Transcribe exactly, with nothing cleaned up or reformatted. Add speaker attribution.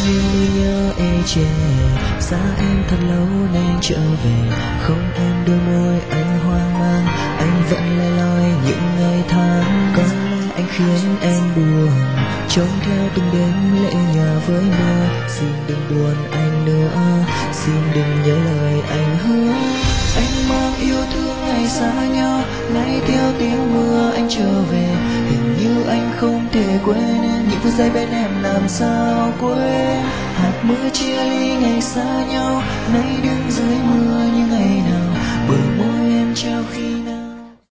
Speaker 1: nhưng nỗi nhớ ê chề. Xa em thật lâu nên trở về, không em đôi môi anh hoang mang. Anh vẫn lẻ loi những ngày tháng, có lẽ anh khiến em buồn. Trông theo từng đêm lệ nhòa với mưa, xin đừng buồn anh nữa, xin đừng nhớ lời anh hứa. Anh mang yêu thương ngày xa nhau, nay theo tiếng mưa anh trở về. Hình như anh không thể quên những phút giây bên em, làm sao quên. Hạt mưa chia ly ngày xa nhau, nay đứng dưới mưa như ngày nào. Bờ môi em trao khi